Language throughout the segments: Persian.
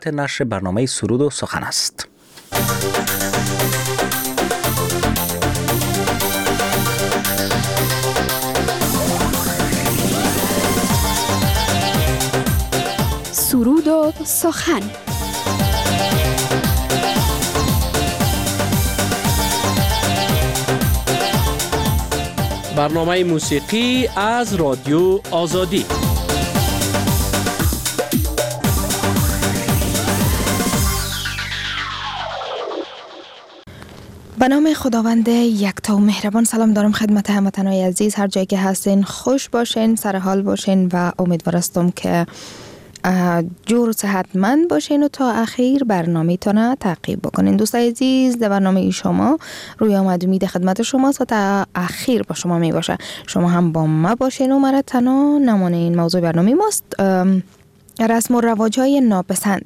نشر برنامه سرود و سخن است. سرود و سخن. برنامه موسیقی از رادیو آزادی. به نام خداوند یکتا و مهربان سلام دارم خدمت هموطنان عزیز، هر جایی که هستین خوش باشین، سر حال باشین و امیدوارم که جور و صحتمند باشین و تا اخیر برنامه تانه تعقیب بکنین. دوستای عزیز، در برنامه شما روی آمد امید خدمت شماست و تا اخیر با شما می باشه. شما هم با ما باشین و مرا تنها نمانه. این موضوع برنامه ماست رسم و رواج‌های ناپسند.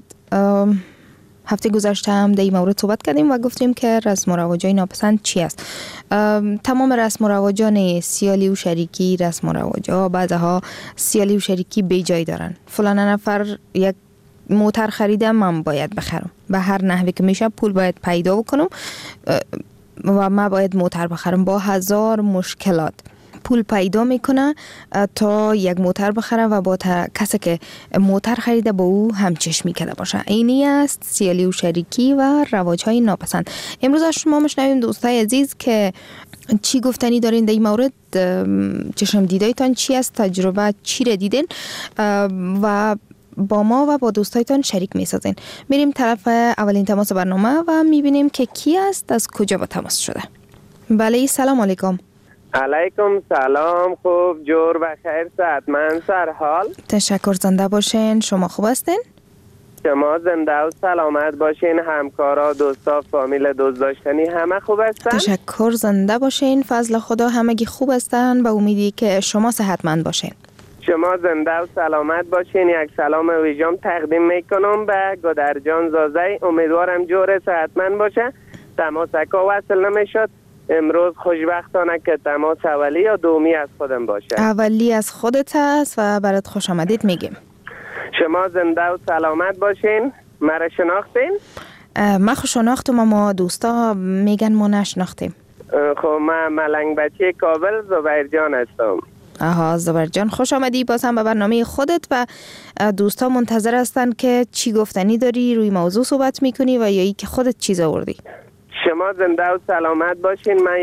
هفته گذشته هم در این مورد صحبت کردیم و گفتیم که رسم و رواج‌های ناپسند چی است. تمام رسم و رواجان سیالی و شریکی رسم و رواج‌ها، بعضها سیالی و شریکی بی جای دارن. فلان نفر یک موتر خریده، من باید بخرم، به هر نحوی که میشه پول باید پیدا بکنم و من باید موتر بخرم. با هزار مشکلات پول پیدا میکنه تا یک موتر بخره و با کسی که موتر خریده با او همچشمی کرده باشه. اینی است سیالی و شریکی و رواج‌های ناپسند. امروز از شما میشنویم دوستای عزیز که چی گفتنی دارین در این مورد، چشم دیدایتان چی است، تجربه چی را دیدین و با ما و با دوستایتان شریک میسازین. میریم طرف اولین تماس برنامه و میبینیم که کی است، از کجا با تماس شده. بله، سلام علیکم. علیکم سلام، خوب جور و خیر، صحتمند، سر حال. تشکر، زنده باشین. شما خوب هستین؟ شما زنده و سلامت باشین. همکارا، دوستا، فامیل دوست داشتنی همه خوب هستن؟ تشکر، زنده باشین. فضل خدا همگی خوب هستن، به امیدی که شما صحتمند باشین. شما زنده و سلامت باشین. یک سلام ویژم تقدیم میکنم به گودرجان زازی. امیدوارم جور صحتمند باشه. تماسکا وصل نمیشد. امروز خوشبختانه که تماس اولی یا دومی از خودم باشه. اولی از خودت است و برات خوش آمدید میگیم. شما زنده و سلامت باشین. مرا شناختین؟ من خوش شناختم، اما دوستا میگن ما نشناختیم. خب من ملنگ بچه کابل زبیر جان هستم. آها، زبیر جان، خوش آمدی باز هم به برنامه خودت و دوستا منتظر هستن که چی گفتنی داری، روی موضوع صحبت میکنی و یا ای که خودت چیز آوردی. شما زنده و سلامت باشین. من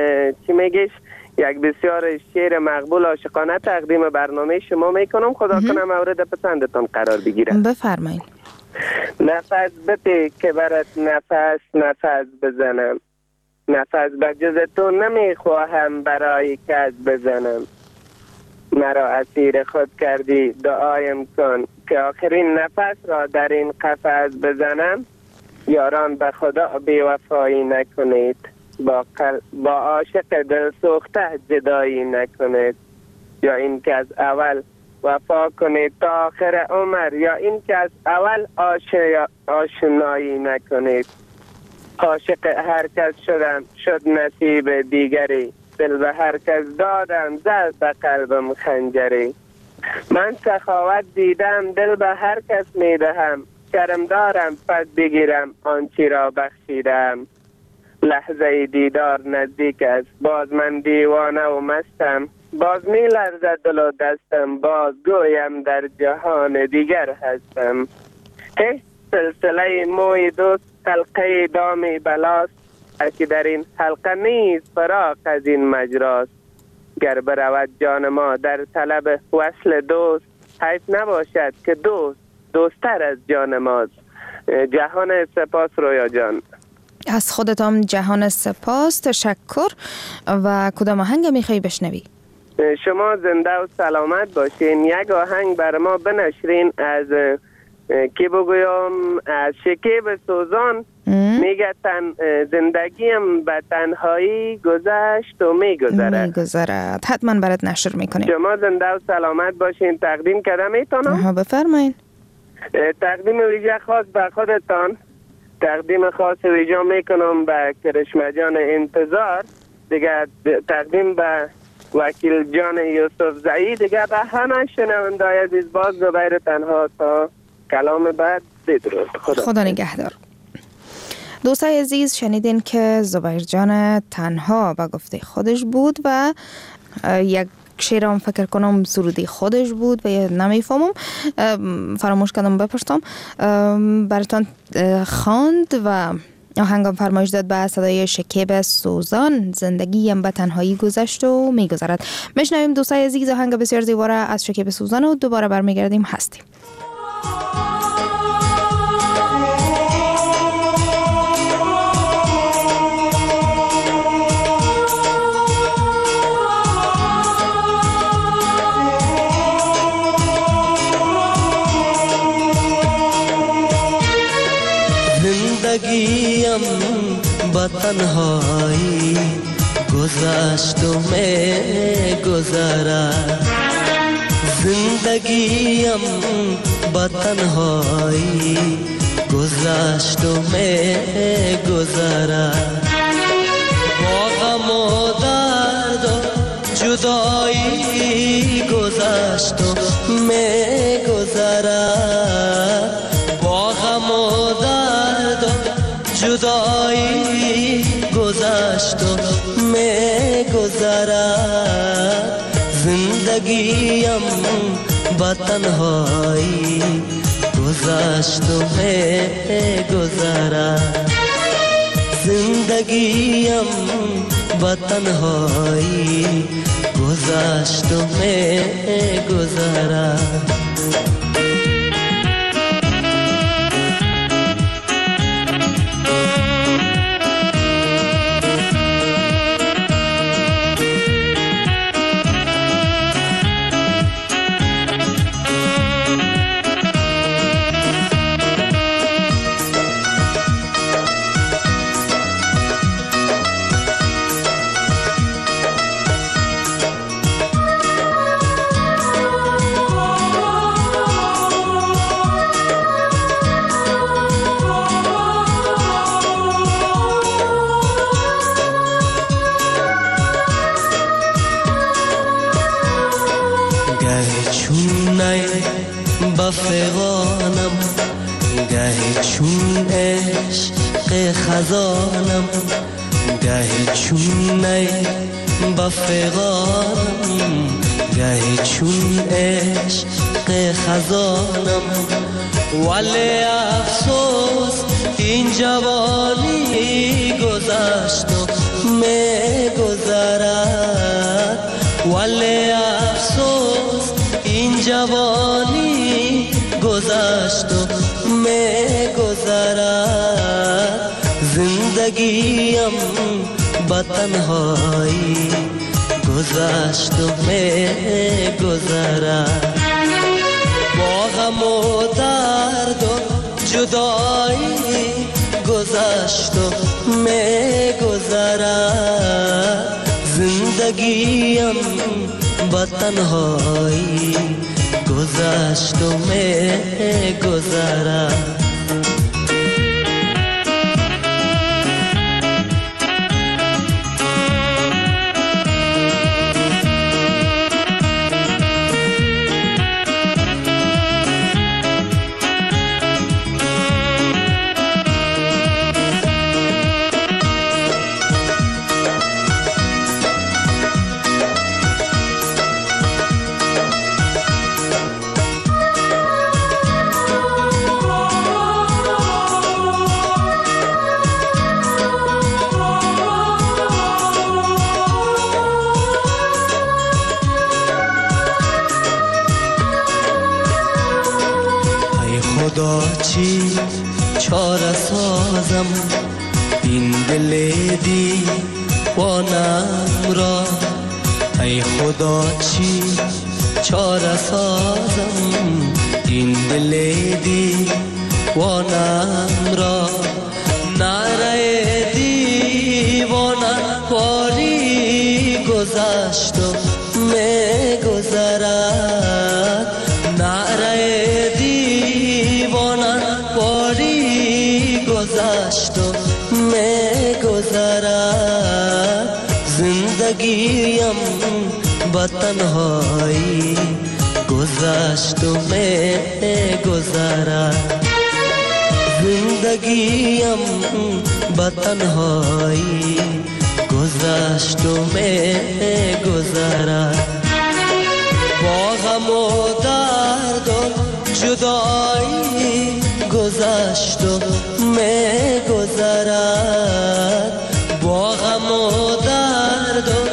یک بسیار شعر مقبول عاشقانه تقدیم برنامه شما میکنم. خدا کنه مورد پسندتون قرار بگیره. بفرمایید. نفس بده که برات نفس بزنم، نفس به جز تو نمیخواهم برای کس بزنم. مرا اسیر خود کردی، دعایم کن که آخرین نفس را در این قفس بزنم. یاران به خدا بی‌وفایی نکنید، با عاشق دل سوخته جدایی نکنید. یا این که از اول وفا کنید تا آخر عمر، یا این که از اول آشنایی نکنید. عاشق هر کس شدم شد نصیب دیگری، دل به هر کس دادم زد به قلبم خنجری. من سخاوت دیدم دل به هر کس میدهم، کرم دارم پس بگیرم آنچی را بخشیدم. لحظه دیدار نزدیک است، باز من دیوانه و مستم. باز می لرزد دل و دستم، باز گویم در جهان دیگر هستم. سلسله موی دوست حلقه دامی بلاست، هرکی در این حلقه نیست فراق از این مجراست. گر برود جان ما در طلب وصل دوست، حیف نباشد که دوستر از جان ماست. جهان سپاس رویا جان. از خودتم جهان سپاس. تشکر. و کدام آهنگ میخوای بشنوی؟ شما زنده و سلامت باشین. یک آهنگ بر ما بنشرین از کی بگویم، از شکیب سوزان. میگه زندگیم به تنهایی گذشت و میگذرد. حتما برات نشر میکنیم. شما زنده و سلامت باشین. تقدیم کردم میتونم؟ بفرمایین. تقدیم ویژه خاص به خودتان، تقدیم خاص ویژه میکنم به کرشمه جان انتظار، دیگه تقدیم به وکیل جان یوسف زعی، دیگه به همه شنوندای عزیز. باز زبیر تنها تا کلام بعد بدرود. خدا نگهدار. دوستای عزیز، شنیدین که زبیر جان تنها به گفته خودش بود و یک شعرم فکر کنم سرودی خودش بود و نمیفهمم، فراموش کردم بپرسم، براتان خواند و آهنگم فرمایش داد به صدای شکیب سوزان. زندگیم به تنهایی گذشت و میگذرد. میشنویم دوستای عزیز آهنگ بسیار زیبا را از شکیب سوزان و دوباره برمیگردیم. هستیم. زندگیم با تنهایی گذشت و می‌گذرد. زندگیم با تنهایی گذشت و می‌گذرد. با غم و درد و جدایی گذشت و می‌گذرد. با غم و درد و جدایی گذشت و می‌گذرد. زندگیم با تنهایی گذشت و می‌گذرد. زندگیم با تنهایی گذشت و می‌گذرد. بفغانم گهی چون عشق خزانم، گهی چون نی بفغانم گهی چون عشق خزانم. ولی افسوس این جوانی گذشت و می‌گذرد. ولی افسوس این جوانی گذشت و می‌گذرد. زندگیم با تنهایی گذشت و می‌گذرد. با غم و درد و جدایی گذشت و می‌گذرد. زندگیم با تنهایی گذشت و می‌گذرد. خدا چی چاره سازم این دل دیوانم را. ای خدا چی چاره سازم این دل دیوانم را. نره دیوانه باری گذشت و می‌گذرد. نره گذشت و می‌گذرد. زندگیم با تنهایی گذشت و می‌گذرد. زندگیم به تنهایی گذشت و می گذرد با غم و درد و جدایی گذشت و می گذرد با غم و درد و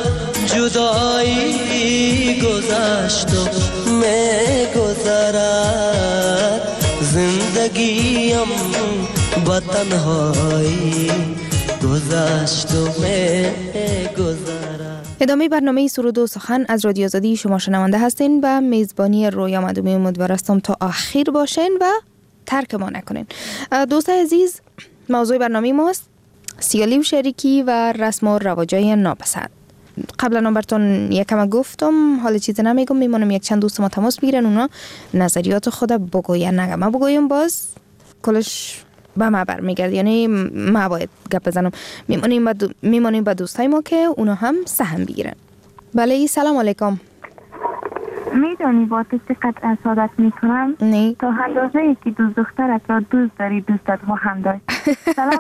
جدایی گذشت و می گذرد زندگیم با تنهایی گذشت و می گذرد. ادامه برنامه سرود و سخن از رادیو آزادی شما شنونده هستین و میزبانی رویا مدومی امیدوار هستم تا آخر باشین و ترک ما نکنین. دوستان عزیز، موضوع برنامه ماست سیالی و شریکی و رسم و رواجای ناپسند. قبلا براتون یکم گفتم، حالا چیزی نمیگم، میمونم یک چند دوست ما تماس بگیرن، اونا نظریات خود بگوین، نگم ما بگویم باز کلش به ما برمیگرد، یعنی ما باید گپ بزنم. میمونیم با دوستای ما که اونا هم سهم بگیرن. بله، سلام علیکم. میدونی با تو چقدر اسادت میکنم؟ نه تا اندازه‌ای که دوست دخترت را دوست داری دوستت ما هم داری. سلام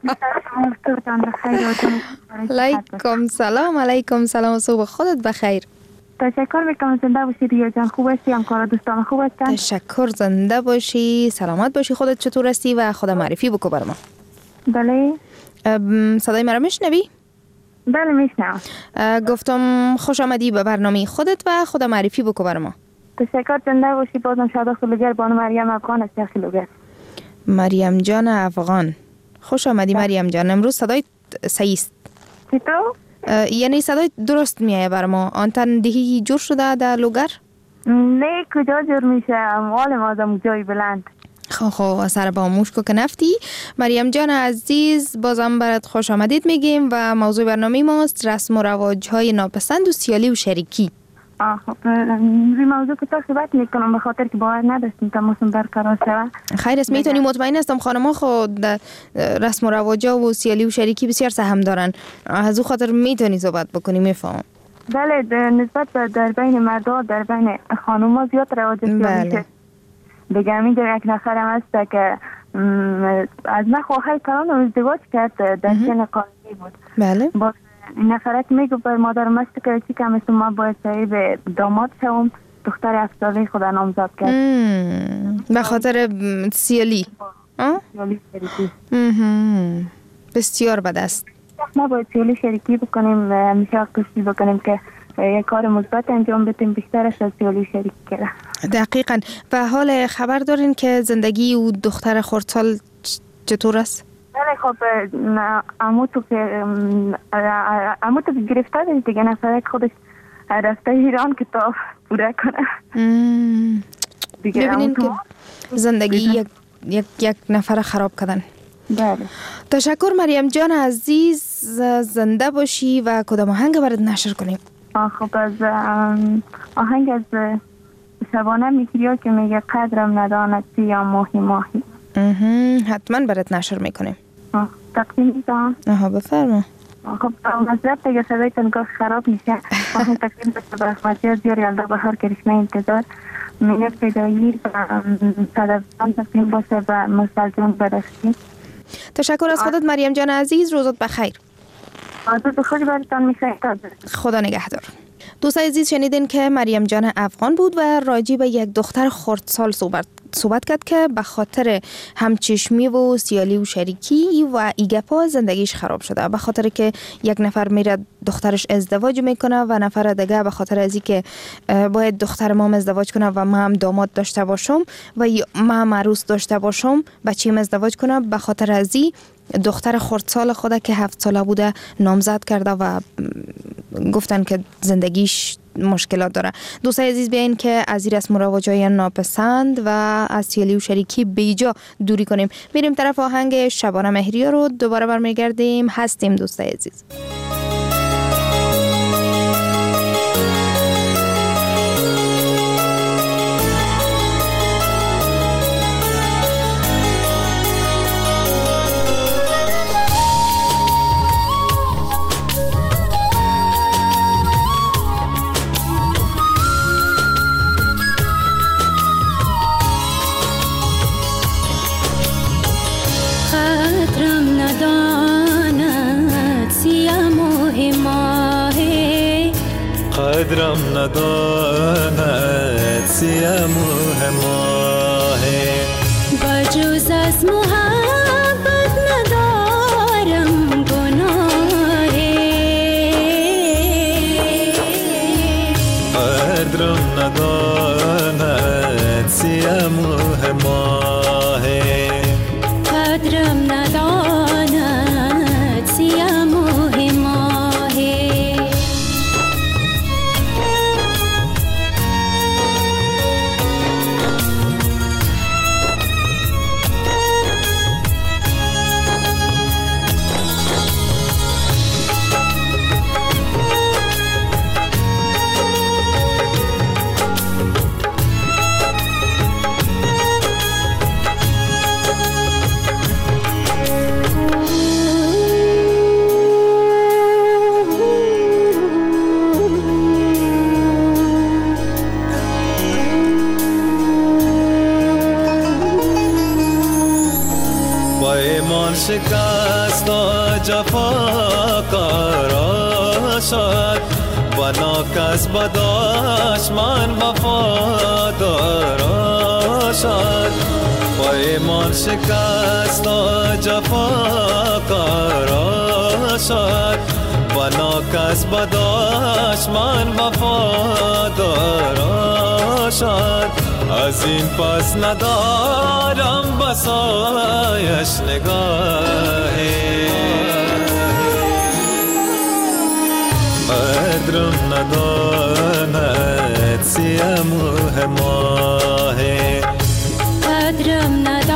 علیکم. سلام علیکم. سلام، صبح خودت بخیر. تشکر میکنم. زنده باشی ریا جان. خوب هستی؟ همکارا دوستان خوب هستن؟ تشکر، زنده باشی، سلامت باشی. خودت چطور هستی و خدا معرفی بکو بر ما. بله. صدای مرا میشنوی؟ بله میشنوم. گفتم خوش آمدی به برنامه خودت و خدا معرفی بکو بر ما. تشکر، زنده باشی. بازم شادا خلوگر بانو مریم افغان است. خلوگر مریم جان افغان، خوش آمدی مریم جان. امروز صدای صحیح است. چطور؟ یعنی صدای درست میایه بر ما. آنتن دهی جور شده در لوگر؟ نه، کجا جور میشه؟ مال ما جای بلند. خب سر با موشکو که نفتی. مریم جان عزیز، بازم برات خوش آمدید میگیم و موضوع برنامه ماست رسم و رواج های ناپسند و سیالی و شریکی. خب روی موضوع که تا صحبت میکنم به خاطر که باور نداشتیم تا موسم برقرار شود. خیر است، میتونی مطمئن هستم خانم‌ها خود رسم و رواجا و سیالی و شریکی بسیار سهم دارن، از او خاطر میتونی صحبت بکنی. میفهم. بله، نسبت به در بین مردا در بین خانم‌ها زیاد رواج سیالی شد. دیگه اینجا یک نفرم هست که از من خواهر کلان ازدواج کرد، در سن قانونی بود. بله. با این نفرت میگو بر مادرم است که چی کم است ما باید صاحب داماد شوم. دختر 7 ساله خدا نامزد کرد به خاطر سیالی. سیالی شریکی. بسیار بد است. ما باید سیالی شریکی بکنیم، همیشه کوشش بکنیم که یک کار مثبت انجام بدیم، بیشتر از سیالی شریکی کرده. دقیقاً. و حال خبر دارین که زندگی او دختر خردسال چطور است؟ بله، خب عمو تو گرفته دیگه، نفره خودش رفته ایران که تا پوره کنه. ببینین که زندگی یک نفر خراب کردن. بله. تشکر مریم جان عزیز، زنده باشی و کدام آهنگ برات نشر کنیم؟ خب از آهنگ از شبانه میگیری که میگه قدرم نداند یا ماهی. حتما برات نشر میکنیم. تقدیم میدم. بفرما. خب مذرب دیگه صدایتون گاه خراب میشه. آهنگ تقدیم بشه به احمدی زیار یلده بهار کرشمه انتظار مینه فدایی و صدفان تقدیم باشه به مسلجون برشتی. تشکر از خودت مریم جان عزیز، روزت بخیر. روز خوش براتون میشه. خدا نگهدار. دوستان عزیز، شنیدین که مریم جان افغان بود و راجع به یک دختر خردسال صحبت کرد که به خاطر همچشمی و سیالی و شریکی و ایگپا زندگیش خراب شده، به خاطر که یک نفر میره دخترش ازدواج میکنه و نفر دیگه به خاطر از اینکه باید دختر ما ازدواج کنه و ما هم داماد داشته باشم و ما هم عروس داشته باشم، بچه‌م ازدواج کنه، به خاطر از این دختر خردسال خود که 7 ساله بوده نامزد کرده و گفتن که زندگیش مشکلات داره. دوستای عزیز، بیاین که از این رسم و رواج‌های ناپسند و از سیالی و شریکی بیجا دوری کنیم. میریم طرف آهنگ شبانه مهریه رو دوباره برمیگردیم. هستیم دوستای عزیز. قدرم نداند سیم و هماهه بجز از محبت ندارم گناهی قدرم نداند سیم و هماهه قدرم نداند سیم و هماهی شکست و جفا کارا شد بنا کس بداشمان وفادارا شد پیمان شکست و جفا کارا شد بنا کس بداشمان وفادارا شد از این پس ندارم بسایش نگاهی قدرم نداند سیم و هماهی قدرم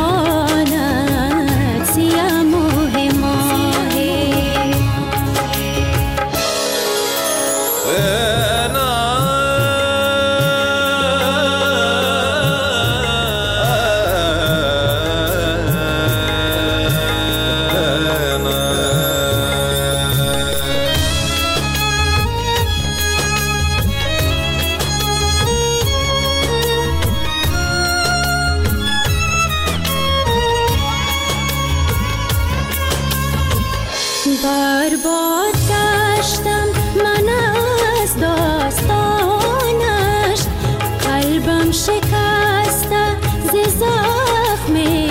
نداند سیم و هماهی برباد گشتم من از داستانش قلبم شکسته ز زخم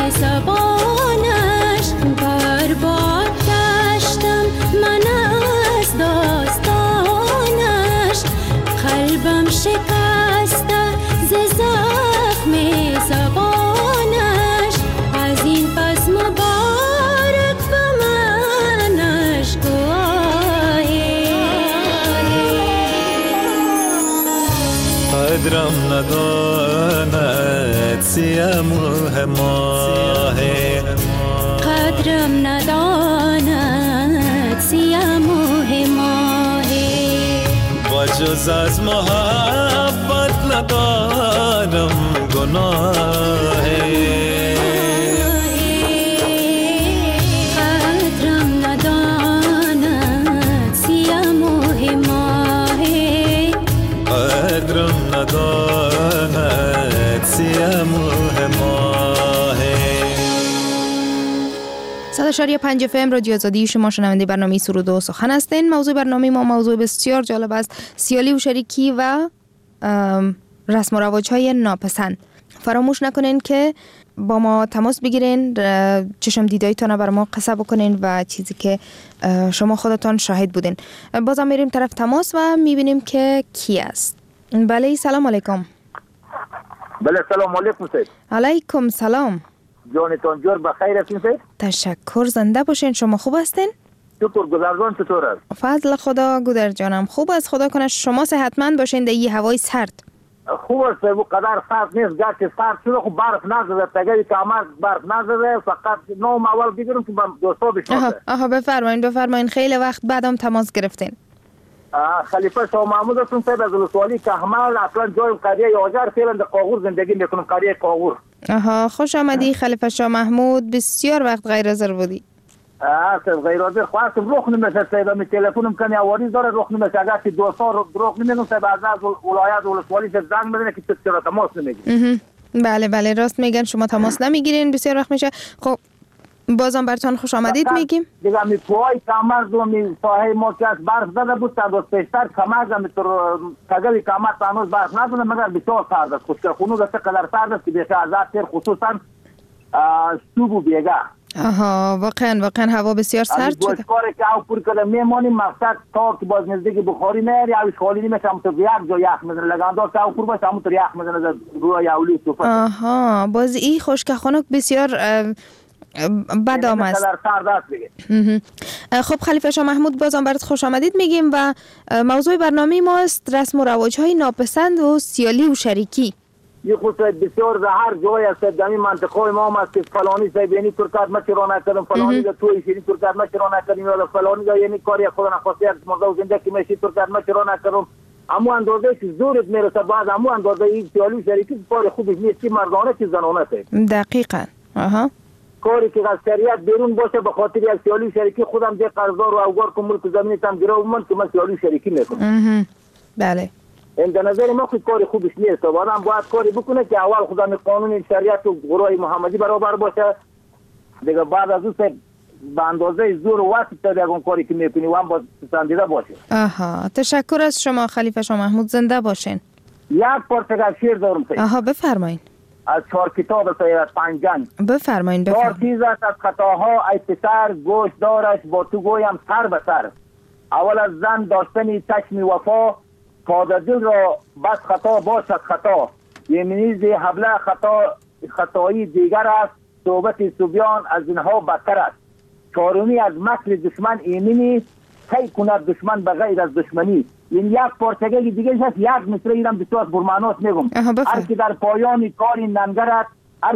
زبانش برباد گشتم من از داستانش قلبم شکسته ز زخم زبانش از این پس مبارک به منش قدرم نداند سیم و هماهی قدرم نداند سیم و هماهی بجز از محبت ندارم گناهی قدرم نداند سیم و هماهی قدرم نداند سیم و هماهی 100.5 FM رادیو آزادی، شما شنونده برنامه سرود و سخن هستین. موضوع برنامه ما موضوع بسیار جالب است: سیالی و شریکی و رسم و رواج‌های ناپسند. فراموش نکنین که با ما تماس بگیرین، چشم دیدایتان بر ما قصه بکنین و چیزی که شما خودتان شاهد بودین. بازم میریم طرف تماس و میبینیم که کی است. بله، سلام علیکم. بله، سلام علیکم سید. علیکم سلام. جانتان جور بخیر هستین سید؟ تشکر، زنده باشین. شما خوب هستین؟ شکر. گذرگان چطور است؟ فضل خدا گودر جانم خوب است. خدا کنه شما صحتمند باشین در این هوای سرد. خوب است، او قدر سرد نیست. گرچه سرد شده خب برف نزده، تگری کامل برف نزده، فقط نام اول بگیرم که دوستا بشناسه. آها بفرمایین. خیلی وقت بعدم تماس گرفتین. خلیفه شاه محمود هستم سید از ولسوالی کهمل. اصلا جایم قریه یاجر، فعلا در قاغور زندگی میکنم، قریه قاغور. خوش آمدی خلیفه شاه محمود. بسیار وقت غیر حاضر بودی. غیر حاضر خواستم روح نمیشه سید. می تلفنم کنی آواری داره، روح نمیشه. اگر که دوستا روح نمیگم سید از ولایت ولسوالی زنگ میزنه که چرا تماس نمیگیری. بله راست میگن، شما تماس نمیگیرین، بسیار وقت میشه. خب بازم برتان خوش آمدید میگیم. دیگه می پای کامر و می ساحه ما که از برف زده بود تا دوست پیشتر کمر می تر تگلی کمر تانوز برف ندونه مگر بسیار سرد است. خشکخونو دسته قدر سرد است که بیشه از تر خصوصا صبح و بیگه. آها واقعا هوا بسیار سرد شده. گوشکاری که او پر کده میمانیم مقصد تا که باز نزدیک بخاری نیاری اوش خالی نمیشه همونطور یک جا یخ میزنه لگاندار که او پر باشه همونطور یخ میزنه روی اولی صفت. آها باز این خشکخونک بسیار بد آمد. خب خلیفه شاه محمود بازم برات خوش آمدید میگیم و موضوع برنامه ما است رسم و رواج‌های ناپسند و سیالی و شریکی. یه خود بسیار در هر جای است در این منطقه ما هم است که فلانی سیبینی ترکات ما چرا نکردم فلانی دا توی شیری ترکات ما چرا نکردیم یا فلانی دا یعنی کاری خود نخواسته از موضوع زنده که میشی ترکات ما چرا نکردم اما اندازه که زورت میرسه بعد اما اندازه این سیالی و شریکی کار خوبی نیست که مردانه که زنانه است. دقیقاً. آها. کاری که از شریعت بیرون باشه به خاطر یک سیالی شریکی خودم ده قرضدار و اوگار که ملک زمینیتم گرفت من که من سیالی شریکی میکنم. بله. این در نظر ما خود کاری خوبش نیست. آدم باید کاری بکنه که اول خودم قانون شریعت و گروه محمدی برابر باشه. دیگه بعد از اون به اندازه زور و وقت تا دیگه اون کاری که میکنی و هم باید پسندیده باشه. آها تشکر از شما خلیفه شاه محمود زنده باشین. یک پارچه شعر دارم. آها بفرمایید. از 4 کتاب سید پنجنگ. بفرمایید. 4 چیز است از خطاها ای پسر گوش دارش با تو گویم سر به سر. اول از زن داشتنی چشم وفا تا دل را بس خطا باشد خطا. یمینیز حبله خطایی دیگر است. صحبت صبیان از اینها بدتر است. چهارمی از مکر دشمن ایمنی کی کند دشمن به غیر از دشمنی. این یک پارچگه دیگه هست یک مصره ایرم بسیار برمانات میگم. هر که در پایان کاری ننگرد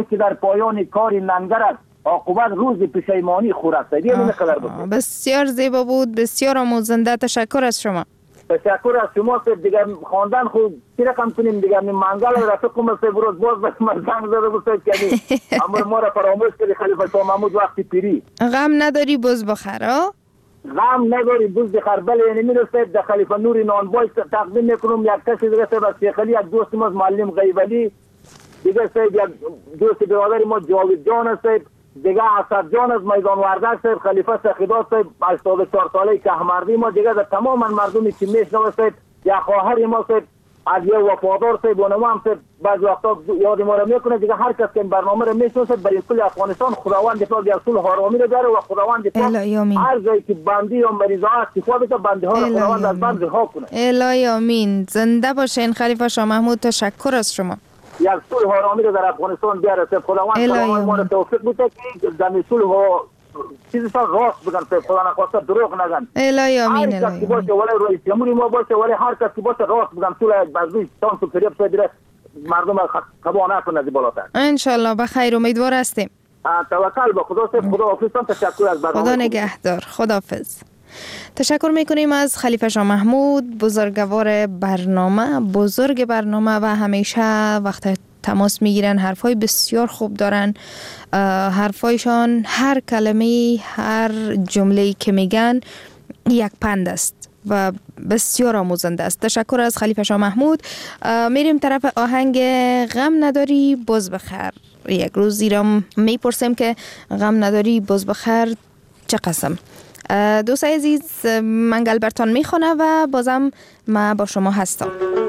عاقبت روز پشیمانی خورد. بسیار زیبا بود بسیار آموزنده. تشکر از شما. تشکر از شما. دیگه خواندن خوب چی رقم کنیم دیگه منگل رفقم سه بروز باز بس مرزنگ زده بود کنی امر ما را فراموش کردی خلیفه شاه محمود وقتی پیری. غم نداری بز بخرا؟ غم نداری بز بخر. بله یعنی میرسه در خلیفه نوری نانبای تقدیم میکنم. یک کسی دیگه سه بس شیخ علی یک دوست ما معلم غیبلی دیگه سه یک دوست برادری ما جاوید جان است دیگه اسد جان از میدان وردک صاحب خلیفه سخیدات صاحب 84 ساله که احمردی ما دیگه در تمام مردمی که میشنوه صاحب یا خواهر ما صاحب از یه وفادار صاحب و نمام صاحب بعض وقتا یاد ما را میکنه دیگه هر کس که این برنامه را میشنوه صاحب برای کل افغانستان خداوند پاک یک صلح آرامی را داره و خداوند پاک هر جایی که بندی یا مریضا استفاده تا بنده ها را خداوند از بند رها کنه. الهی آمین. زنده باشین خلیفه شاه محمود. تشکر از شما. یک صلح آرامی رو در افغانستان بیاره صاحب خداوند ما رو توفیق بده که در صلح و چیزی سال راست بگن صاحب خدا نخواسته دروغ نگن. الهی آمین. هر کسی باشه ولی رئیس جمهوری ما باشه ولی هر کسی باشه راست بگن صلح بازی تانس و فریب صاحب مردم خبا نکنه از بالاتر. ان شاء الله بخیر امیدوار هستیم. توکل به خدا صاحب. خدا حافظ. تشکر از برنامه. خدا نگهدار. خداحافظ. تشکر میکنیم از خلیفه شاه محمود بزرگوار برنامه بزرگ برنامه و همیشه وقت تماس میگیرن. حرفای بسیار خوب دارن. حرفایشان هر کلمه هر جمله‌ای که میگن یک پند است و بسیار آموزنده است. تشکر از خلیفه شاه محمود. میریم طرف آهنگ غم نداری بز بخر. یک روز ایرام میپرسیم که غم نداری بز بخر چه قسم. دوستای عزیز منگل برتان میخونه و بازم ما با شما هستم.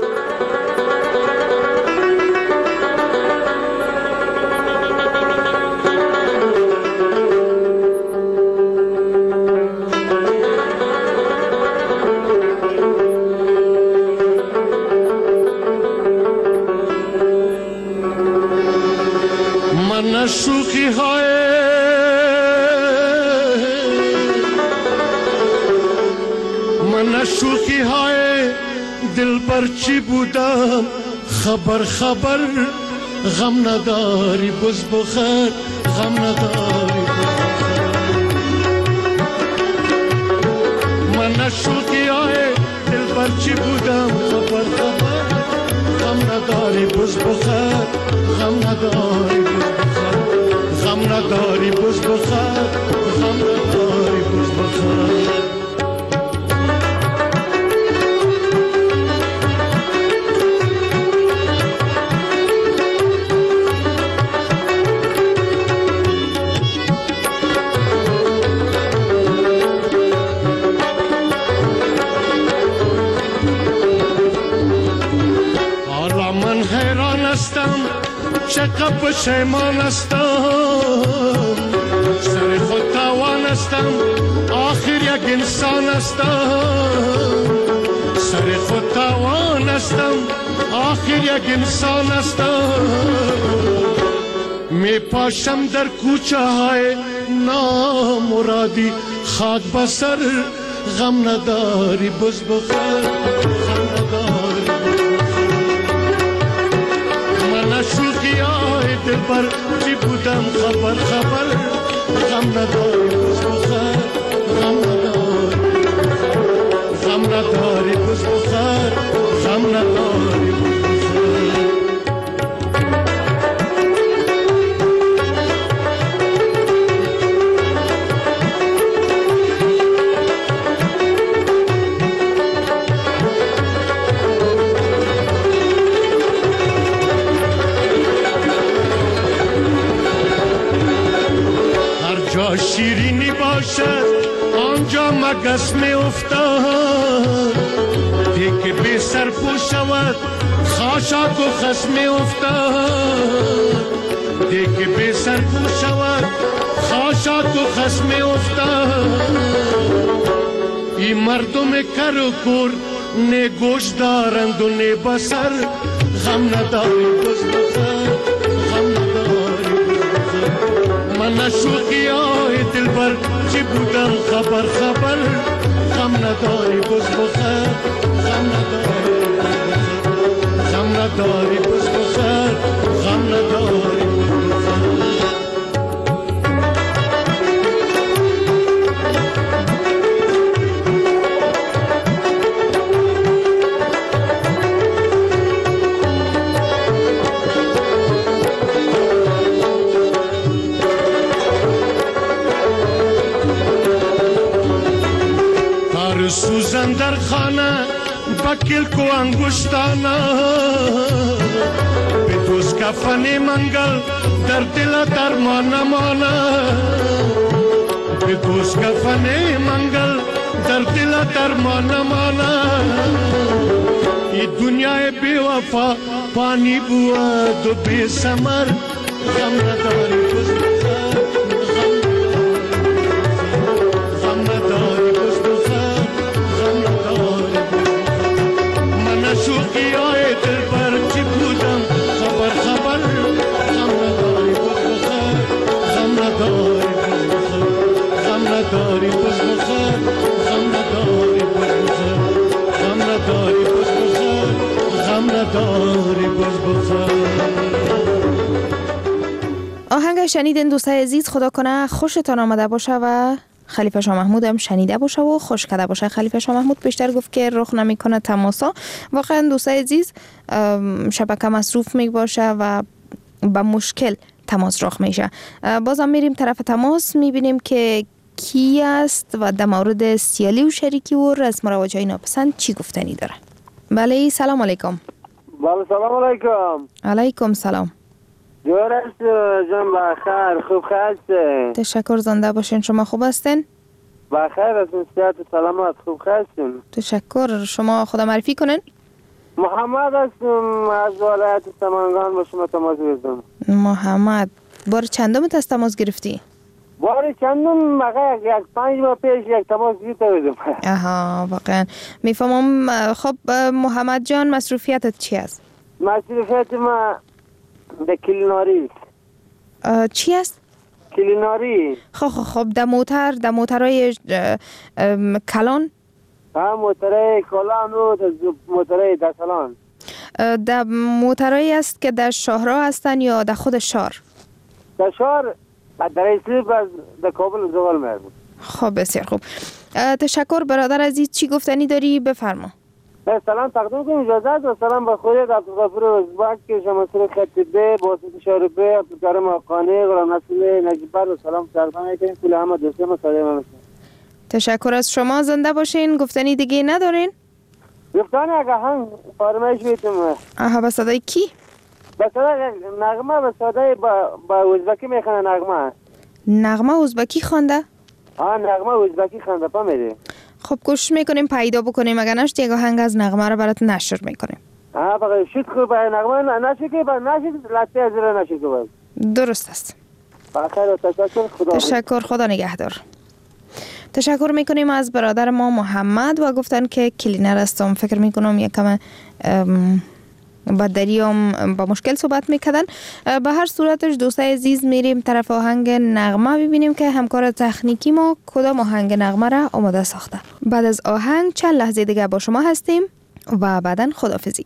من شوخی های شوخی های دل برچی بودم خبر غم نداری بز بخر غم نداری من شوخی های دل برچی بودم خبر غم نداری بز بخر غم نداری غم نداری بز بخر غم نداری بز بخر. پشیمانستم سر خود توانستم آخر یک انسان هستم سر خود توانستم آخر یک انسان هستم می پاشم در کوچه های نامرادی خاک بسر غم نداری بز بخیر غم نداری من شوخی های دلبر چی بودم خبر غم نداری بز بخیر غم نداری غم نداری بز بخیر غم نداری شیرینی باشد آنجا مگس می افتاد دیگه بی سر پو شود خاشاک و خس می افتاد دیگه بی سر پو شود خاشاک و خس می افتاد این مردم کر و کور نه گوش دارند و نه بسر غم نداری بز بخیر غم نداری من شوخی های دلبر چی بودم خبر غم نداری بز بخیر غم نداری غم نداری بز بخیر غم نداری سوزن در خانه بکل کو انگشتانه به دوست کفن منگل در دل درمان مانه به دوست کفن منگل در دل درمان مانه ای دنیای بی وفا پانی بود و بی ثمر غم نداری بز بخیر غم نداری بز بخیر شوخی های دلبر چی بودم خبر غم نداری بز بخیر غم نداری غم نداری بز بخیر غم نداری بز بخیر غم نداری بز بخیر غم نداری بز بخیر. آهنگ شنیدین دوستای عزیز، خدا کنه خوشتان آمده باشه و خلیفه شاه محمود هم شنیده باشه و خوش کرده باشه. خلیفه شاه محمود بیشتر گفت که رخ نمیکنه تماسا. واقعا دوستای عزیز شبکه مصروف می باشه و با مشکل تماس رخ میشه. بازم میریم طرف تماس، میبینیم که کی است و در مورد سیالی و شریکی و رسم و رواج های ناپسند چی گفتنی داره. بله سلام علیکم. بله سلام علیکم. علیکم سلام. جور است جان بخیر، خوب هستین؟ تشکر، زنده باشین. شما خوب هستین؟ بخیر هستین، صحت و سلامت، خوب هستین؟ تشکر. شما خدا معرفی کنین؟ محمد هستم از ولایت سمنگان با شما تماس گرفتم. محمد، بار چندم تماس گرفتی؟ بار چندم مگه یک 5 ماه پیش یک تماس گرفتم. آها واقعا میفهمم. خب محمد جان، مصروفیتت چی است؟ مصروفیت ما در کلیناری. چی است؟ کلیناری. خب در موترهای کلان؟ موترهای کلان و موترهای دسلان. در موترهایی است که در شهرها هستن یا در خود شهر؟ در شهر، در رئیسی در کابل زغال میرم. خب بسیار خوب. تشکر برادر عزیز. چی گفتنی داری؟ بفرما. سلام تقدیم کنم اجازه و سلام به خودت عبدالغفور ازبک که شما سر خطیبه باسط شاربه عبدالکرم آقانی غلام نصیر نجیبر و سلام تقدیم کنیم کل همه دوسته ما سلام هستیم. تشکر از شما، زنده باشین. گفتنی دیگه ندارین؟ گفتنی اگه هم فرمایش بیتیم. آها، به صدای کی؟ به صدای نغمه، به صدای با ازبکی میخونه. نغمه ازبکی خونده؟ نغمه ازبکی خونده پا میده. خب کوشش میکنیم پیدا بکنیم، اگر نشد یک آهنگ از نغمه رو برات نشر میکنیم. بقیه شد خوبه نغمه نشد که با نشد لطفی از را نشد که درست است. بخیر تشکر خدا. تشکر خدا نگهدار. تشکر میکنیم از برادر ما محمد و گفتن که کلینر هستم. فکر میکنم یکم با دریام با مشکل صحبت میکردن. به هر صورتش دوستای عزیز میریم طرف آهنگ نغمه ببینیم که همکار تکنیکی ما کدام آهنگ نغمه را آماده ساخته. بعد از آهنگ چند لحظه دیگه با شما هستیم و بعداً خداحافظی.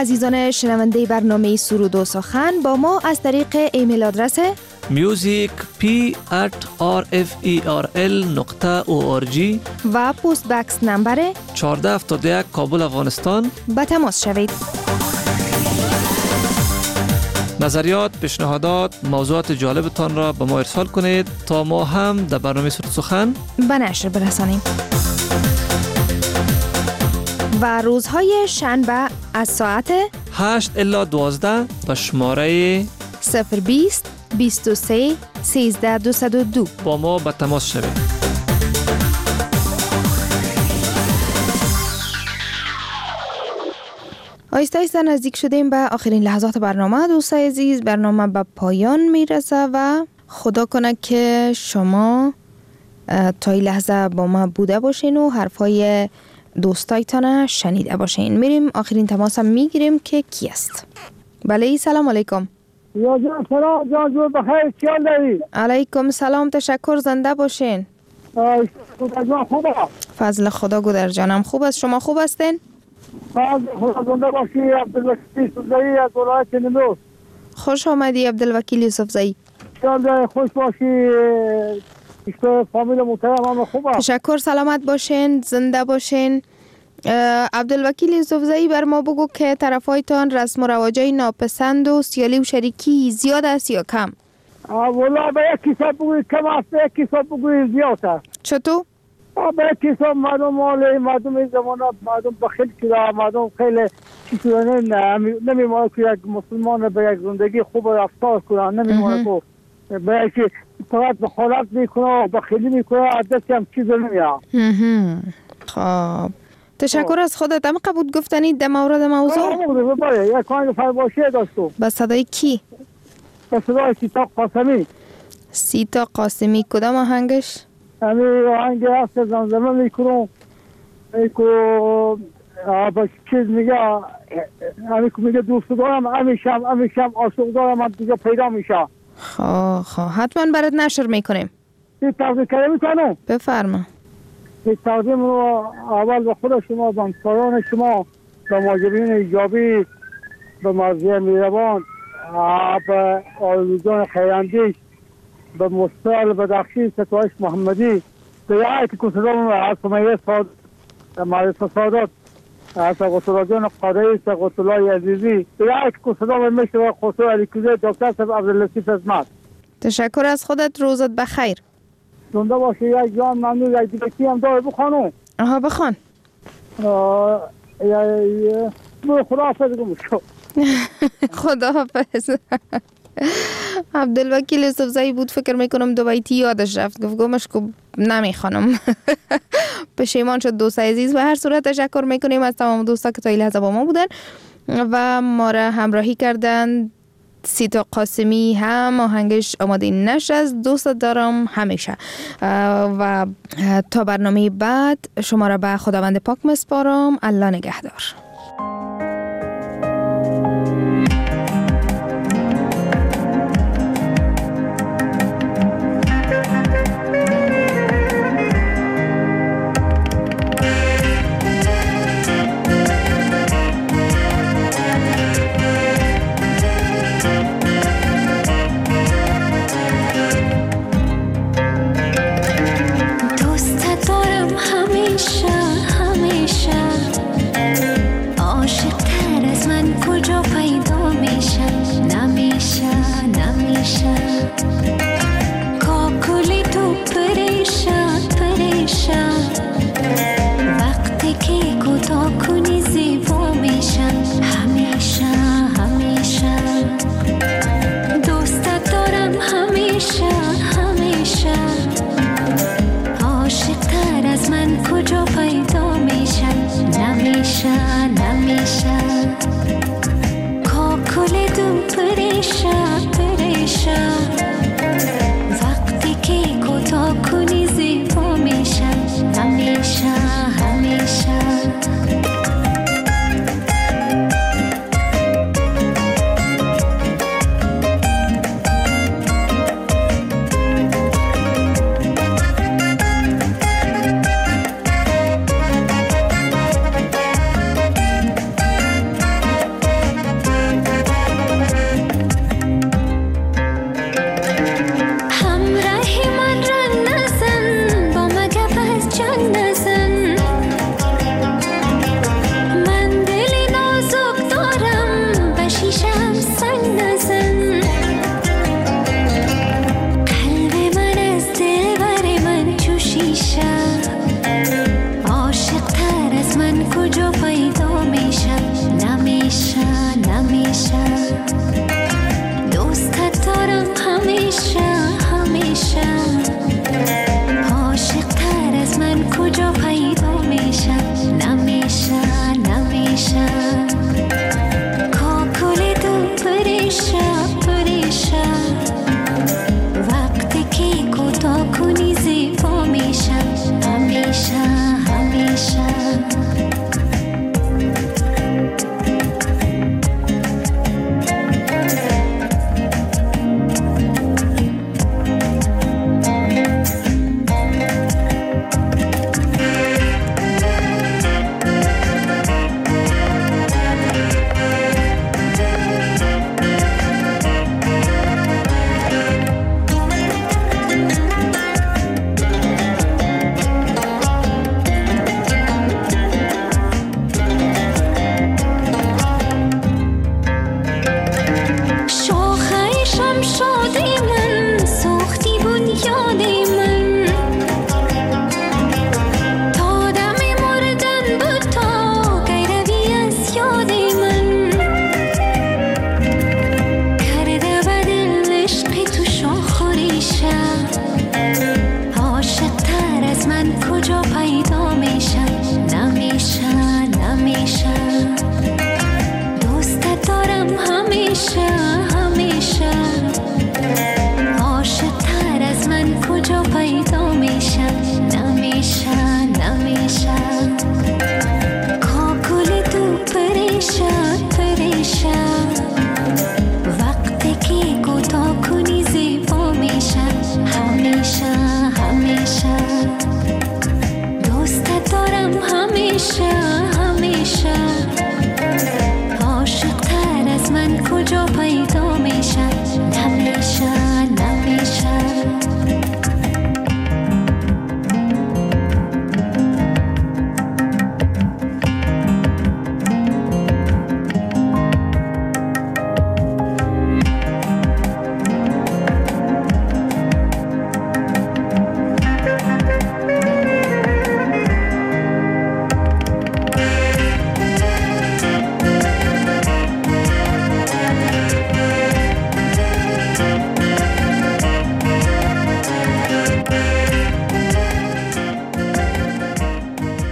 عزیزان شنونده برنامه سرود و سخن با ما از طریق ایمیل آدرس musicp@rferl.org و پست بکس نمبر 1471 کابل افغانستان به تماس شوید. نظریات، پیشنهادات، موضوعات جالبتان را به ما ارسال کنید تا ما هم در برنامه سرود سخن به نشر برسانیم. و روزهای شنبه از ساعت 8 الی 12 به شماره 020 23 13 202 با ما به تماس شوید. آیسته آیسته نزدیک شدیم به آخرین لحظات برنامه. دوستای عزیز، برنامه به پایان میرسه و خدا کنه که شما تا این لحظه با ما بوده باشین و حرفای دوستایتان شنیده باشین. میریم آخرین تماس هم میگیریم که کی است. بله، سلام علیکم. یا جان سلام جان، جو بخیر، چیال داری؟ علیکم سلام، تشکر، زنده باشین. گودر جان خوبه؟ فضل خدا گودر جانم خوب است. شما خوب هستین؟ فضل خدا زنده باشی. عبدالوکیل یوسفزئی از ولایت نیمروز. خوش آمدی عبدالوکیل یوسفزئی. چیال خوش باشی. اشتو فامیل محترم هم خوبه. تشکر، سلامت باشین، زنده باشین. عبدالوکیل یوسفزئی بر ما بگو که طرفایتان رسم و رواجای ناپسند و سیالی و شریکی زیاد است یا کم؟ والا به یک حساب بگوی کم است، به یک حساب بگوی زیاد است. چطور؟ به یک حساب مردم مالی، مردم این زمانه مردم بخیل کرده، مردم خیلی چی شدن، نمیمونه که یک مسلمان به یک زندگی خوب رفتار کنه، نمیمونه که به یک فقط بخالت میکنه، بخیلی میکنه، دستی هم چیز نمیاد. خب تشکر از خودت. هم قبول گفتنی در مورد موضوع؟ بله، یک آهنگ فرباشیه داشتو. با صدای کی؟ با صدای سیتا قاسمی. سیتا قاسمی کدام آهنگش؟ همین آهنگ هست زمزمه میکنم، با چیز میگه، همین که میگه دوست دارم، همیشم عاشق دارم، هم دیگه پیدا میشه. خب حتما برات نشر میکنیم. تقدیم کرده میکنم؟ بفرما. تقدیم رو اول به خود شما، به همکاران شما، به مهاجرین ایجابی، به مرضیه میروان، به آرزوجان خیراندیش، به مستقل بدخشی، ستایش محمدی، به یکی که صدام از سمیه سادات، معرفت سادات، از قطلایان قادری، قطلای عزیزی، به یکی که صدام مشتر خسرو علیکوزه، دکتر صاحب عبداللطیف عظمت. تشکر از خودت، روزت بخیر. زنده باشی. یک جان ممنون. یک دیگه کی هم داره بخوانو؟ آها بخوان. خدا حافظ گمشو. خدا حافظ. عبدالوکیل یوسفزئی بود، فکر میکنم دو بیتی یادش رفت، گفت گمش که نمیخوانم. پشیمان شد دوست عزیز. به هر صورت تشکر میکنیم از تمام دوستا که تا این لحظه با ما بودن و ما را همراهی کردن. سیتا قاسمی هم آهنگش آماده نشست. دوست دارم همیشه. و تا برنامه بعد شما را به خداوند پاک مسپارم. الله نگهدار. را پیدا